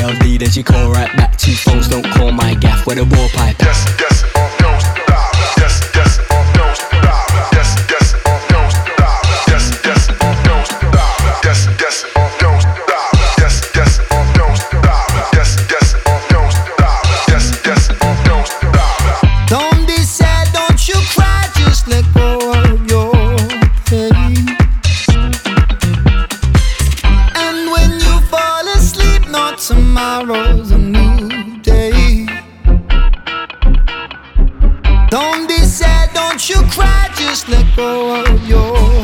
LD, then she call right back. Two phones, don't call my gaff. Where the ball pipe? Yes, yes, or don't stop. Yes, yes, or don't stop. Yes, yes, or don't stop. Yes, yes, or don't stop. Yes, yes, or don't stop. Yes, yes, or don't stop. Yes, yes, or don't stop. Yes, yes, or don't stop. Don't be sad, don't you cry, just let go of your pain. And when you fall asleep, not tomorrow's a new day. Don't be sad, don't you cry, just let go of your